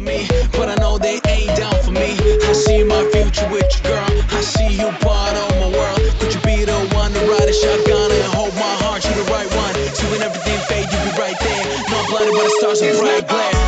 me, but I know they ain't down for me. I see my future with you, girl. I see you part of my world. Could you be the one to ride a shotgun and hold my heart? You the right one. See when everything fade, you be right there. Not blinded by the stars of bright glare.